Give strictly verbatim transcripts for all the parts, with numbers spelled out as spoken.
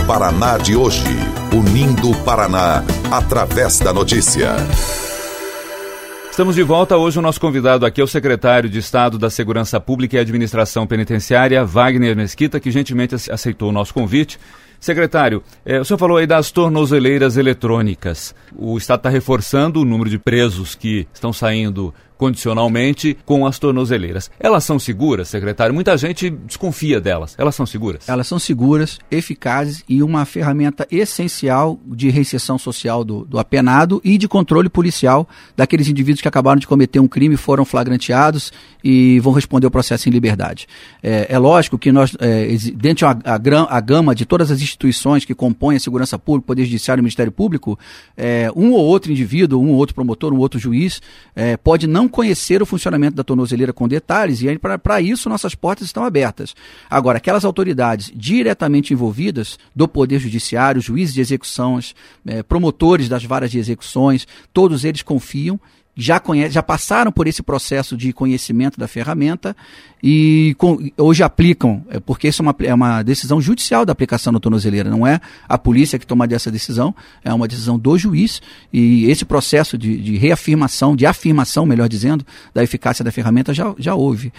Paraná de hoje. Unindo o Paraná, através da notícia. Estamos de volta. Hoje o nosso convidado aqui é o secretário de Estado da Segurança Pública e Administração Penitenciária, Wagner Mesquita, que gentilmente aceitou o nosso convite. Secretário, eh, o senhor falou aí das tornozeleiras eletrônicas. O Estado está reforçando o número de presos que estão saindo condicionalmente com as tornozeleiras. Elas são seguras, secretário? Muita gente desconfia delas. Elas são seguras? Elas são seguras, eficazes e uma ferramenta essencial de reinserção social do, do apenado e de controle policial daqueles indivíduos que acabaram de cometer um crime, foram flagranteados e vão responder ao processo em liberdade. É, é lógico que nós, é, dentro a, a, a gama de todas as instituições que compõem a segurança pública, o Poder Judiciário e o Ministério Público, é, um ou outro indivíduo, um ou outro promotor, um outro juiz, é, pode não conhecer o funcionamento da tornozeleira com detalhes, e para isso nossas portas estão abertas. Agora, aquelas autoridades diretamente envolvidas do Poder Judiciário, juízes de execuções, é, promotores das varas de execuções, todos eles confiam, já, conhece, já passaram por esse processo de conhecimento da ferramenta e com, hoje aplicam, porque isso é uma, é uma decisão judicial da aplicação da tornozeleira, não é a polícia que toma essa decisão, é uma decisão do juiz, e esse processo de, de reafirmação, de afirmação, melhor dizendo, da eficácia da ferramenta já, já houve.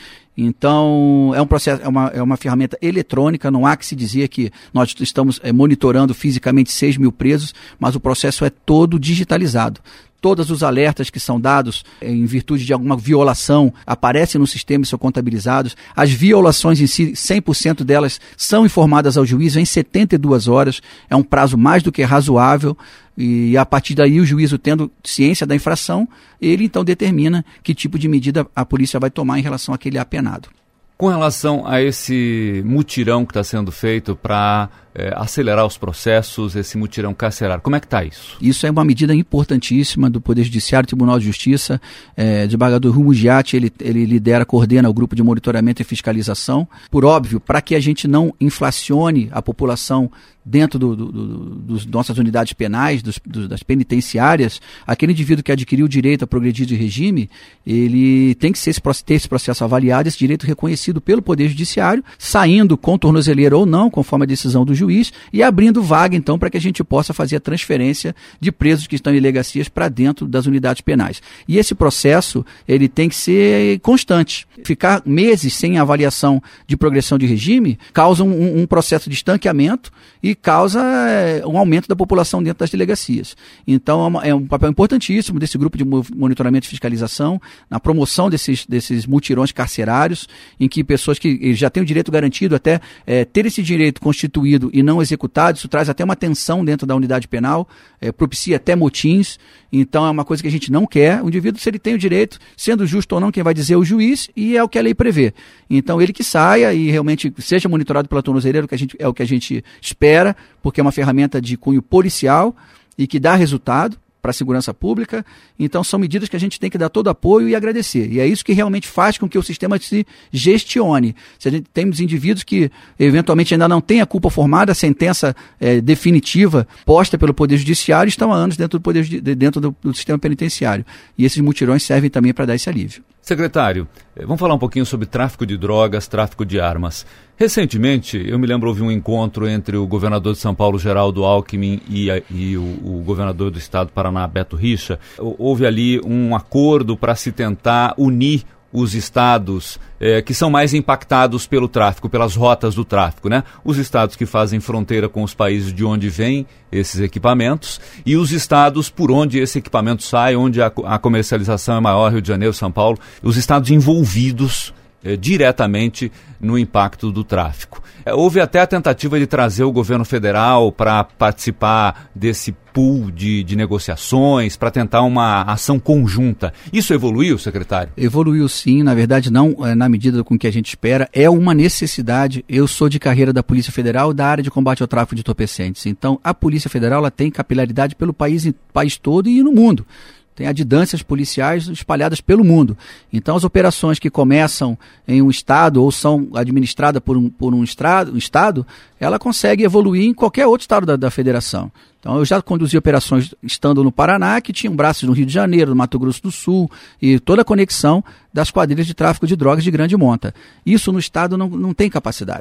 Então, é um processo, é uma, é uma ferramenta eletrônica, não há que se dizer que nós estamos é, monitorando fisicamente seis mil presos, mas o processo é todo digitalizado. Todos os alertas que são dados em virtude de alguma violação aparecem no sistema e são contabilizados. As violações em si, cem por cento delas são informadas ao juiz em setenta e duas horas. É um prazo mais do que razoável. E a partir daí o juízo, tendo ciência da infração, ele então determina que tipo de medida a polícia vai tomar em relação àquele apenado. Com relação a esse mutirão que está sendo feito para é, acelerar os processos, esse mutirão carcerário, como é que está isso? Isso é uma medida importantíssima do Poder Judiciário, Tribunal de Justiça. É, desembargador Rui Mugiati, ele, ele lidera, coordena o grupo de monitoramento e fiscalização. Por óbvio, para que a gente não inflacione a população dentro do, do, do, dos nossas unidades penais, dos, do, das penitenciárias, aquele indivíduo que adquiriu o direito a progredir de regime, ele tem que ser esse, ter esse processo avaliado, esse direito reconhecido pelo Poder Judiciário, saindo com tornozeleira ou não, conforme a decisão do juiz, e abrindo vaga, então, para que a gente possa fazer a transferência de presos que estão em delegacias para dentro das unidades penais. E esse processo, ele tem que ser constante. Ficar meses sem avaliação de progressão de regime causa um, um processo de estanqueamento e causa é, um aumento da população dentro das delegacias. Então, é, uma, é um papel importantíssimo desse grupo de monitoramento e fiscalização, na promoção desses, desses mutirões carcerários, em que pessoas que já têm o direito garantido, até é, ter esse direito constituído e não executado, isso traz até uma tensão dentro da unidade penal, é, propicia até motins. Então, é uma coisa que a gente não quer. O indivíduo, se ele tem o direito, sendo justo ou não, quem vai dizer é o juiz, e é o que a lei prevê. Então, ele que saia e realmente seja monitorado pela tornozeleira, que a gente, é o que a gente espera, porque é uma ferramenta de cunho policial e que dá resultado para a segurança pública. Então, são medidas que a gente tem que dar todo apoio e agradecer. E é isso que realmente faz com que o sistema se gestione. Se a gente temos indivíduos que, eventualmente, ainda não têm a culpa formada, a sentença é, definitiva posta pelo Poder Judiciário, estão há anos dentro do, poder, dentro do, do sistema penitenciário. E esses mutirões servem também para dar esse alívio. Secretário, vamos falar um pouquinho sobre tráfico de drogas, tráfico de armas. Recentemente, eu me lembro, houve um encontro entre o governador de São Paulo, Geraldo Alckmin, e, a, e o, o governador do estado do Paraná, Beto Richa. Houve ali um acordo para se tentar unir os estados eh, que são mais impactados pelo tráfico, pelas rotas do tráfico, né? Os estados que fazem fronteira com os países de onde vêm esses equipamentos e os estados por onde esse equipamento sai, onde a, a comercialização é maior, Rio de Janeiro, São Paulo, os estados envolvidos eh, diretamente no impacto do tráfico. Eh, houve até a tentativa de trazer o governo federal para participar desse pool de, de negociações, para tentar uma ação conjunta. Isso evoluiu, secretário? Evoluiu sim, na verdade não na medida com que a gente espera, é uma necessidade. Eu sou de carreira da Polícia Federal, da área de combate ao tráfico de entorpecentes. Então, a Polícia Federal ela tem capilaridade pelo país, país todo e no mundo. Tem adidâncias policiais espalhadas pelo mundo. Então, as operações que começam em um estado ou são administradas por um, por um, estrado, um estado, ela consegue evoluir em qualquer outro estado da, da federação. Então, eu já conduzi operações estando no Paraná, que tinham braços no Rio de Janeiro, no Mato Grosso do Sul, e toda a conexão das quadrilhas de tráfico de drogas de grande monta. Isso no estado não, não tem capacidade.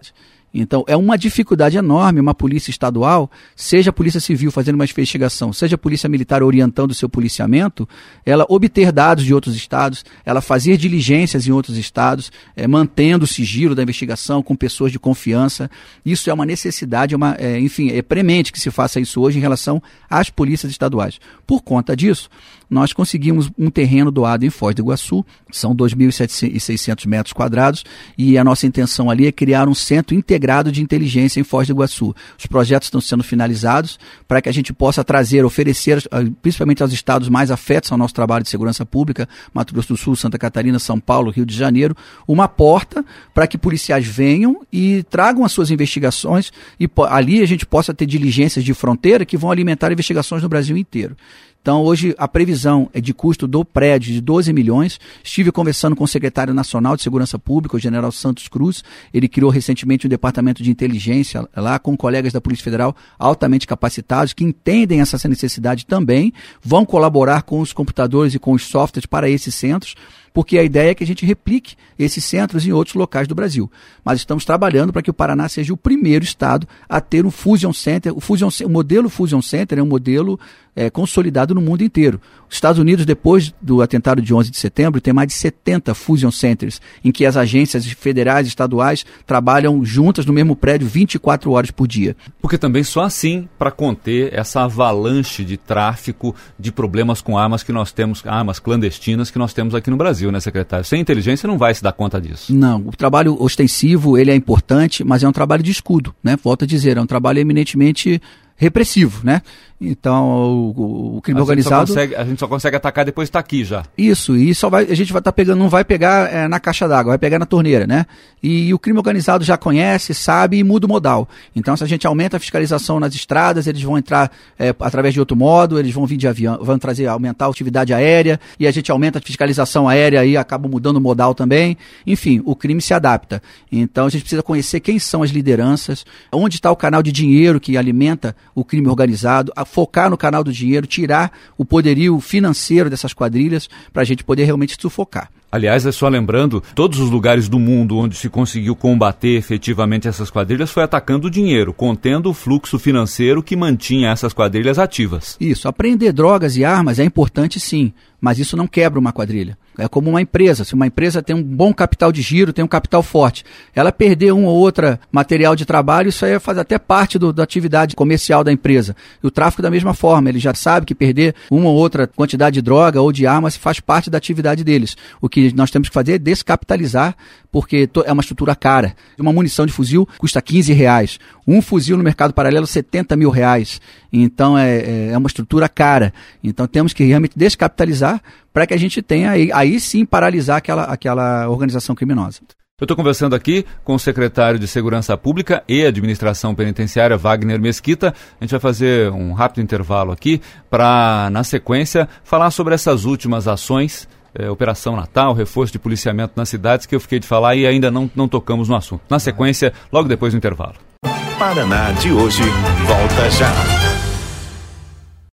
Então, é uma dificuldade enorme uma polícia estadual, seja a polícia civil fazendo uma investigação, seja a polícia militar orientando o seu policiamento, ela obter dados de outros estados, ela fazer diligências em outros estados, é, mantendo o sigilo da investigação com pessoas de confiança. Isso é uma necessidade, uma, é, enfim, é premente que se faça isso hoje em relação às polícias estaduais. Por conta disso, nós conseguimos um terreno doado em Foz do Iguaçu, são dois mil e seiscentos metros quadrados, e a nossa intenção ali é criar um centro integrado de inteligência em Foz do Iguaçu. Os projetos estão sendo finalizados para que a gente possa trazer, oferecer, principalmente aos estados mais afetos ao nosso trabalho de segurança pública, Mato Grosso do Sul, Santa Catarina, São Paulo, Rio de Janeiro, uma porta para que policiais venham e tragam as suas investigações e ali a gente possa ter diligências de fronteira que vão alimentar investigações no Brasil inteiro. Então, hoje, a previsão é de custo do prédio de doze milhões. Estive conversando com o secretário nacional de Segurança Pública, o general Santos Cruz. Ele criou recentemente um departamento de inteligência lá com colegas da Polícia Federal altamente capacitados, que entendem essa necessidade também, vão colaborar com os computadores e com os softwares para esses centros, porque a ideia é que a gente replique esses centros em outros locais do Brasil. Mas estamos trabalhando para que o Paraná seja o primeiro estado a ter um Fusion Center. O, Fusion, o modelo Fusion Center é um modelo é, consolidado no mundo inteiro. Os Estados Unidos, depois do atentado de onze de setembro, tem mais de setenta Fusion Centers, em que as agências federais e estaduais trabalham juntas no mesmo prédio vinte e quatro horas por dia. Porque também só assim para conter essa avalanche de tráfico, de problemas com armas que nós temos, armas clandestinas que nós temos aqui no Brasil, né, secretário? Sem inteligência não vai se dar conta disso. Não, o trabalho ostensivo, ele é importante, mas é um trabalho de escudo, né? Volto a dizer, é um trabalho eminentemente repressivo, né? Então, o, o crime a organizado... Gente consegue, a gente só consegue atacar depois de estar aqui já. Isso, e só vai, a gente vai estar tá pegando, não vai pegar é, na caixa d'água, vai pegar na torneira, né? E, e o crime organizado já conhece, sabe e muda o modal. Então, se a gente aumenta a fiscalização nas estradas, eles vão entrar é, através de outro modo, eles vão vir de avião, vão trazer, aumentar a atividade aérea, e a gente aumenta a fiscalização aérea e acaba mudando o modal também. Enfim, o crime se adapta. Então, a gente precisa conhecer quem são as lideranças, onde está o canal de dinheiro que alimenta o crime organizado, a focar no canal do dinheiro, tirar o poderio financeiro dessas quadrilhas para a gente poder realmente sufocar. Aliás, é só lembrando, todos os lugares do mundo onde se conseguiu combater efetivamente essas quadrilhas foi atacando o dinheiro, contendo o fluxo financeiro que mantinha essas quadrilhas ativas. Isso, apreender drogas e armas é importante sim, mas isso não quebra uma quadrilha. É como uma empresa, se uma empresa tem um bom capital de giro, tem um capital forte, ela perder um ou outro material de trabalho, isso aí faz até parte do, da atividade comercial da empresa. E o tráfico da mesma forma, ele já sabe que perder uma ou outra quantidade de droga ou de armas faz parte da atividade deles. O que nós temos que fazer é descapitalizar, porque é uma estrutura cara. Uma munição de fuzil custa quinze reais, um fuzil no mercado paralelo setenta mil reais. Então é, é uma estrutura cara. Então temos que realmente descapitalizar para que a gente tenha, aí, aí sim, paralisar aquela, aquela organização criminosa. Eu estou conversando aqui com o secretário de Segurança Pública e Administração Penitenciária, Wagner Mesquita. A gente vai fazer um rápido intervalo aqui para, na sequência, falar sobre essas últimas ações, é, Operação Natal, reforço de policiamento nas cidades, que eu fiquei de falar e ainda não, não tocamos no assunto. Na sequência, logo depois do intervalo. Paraná de hoje, volta já.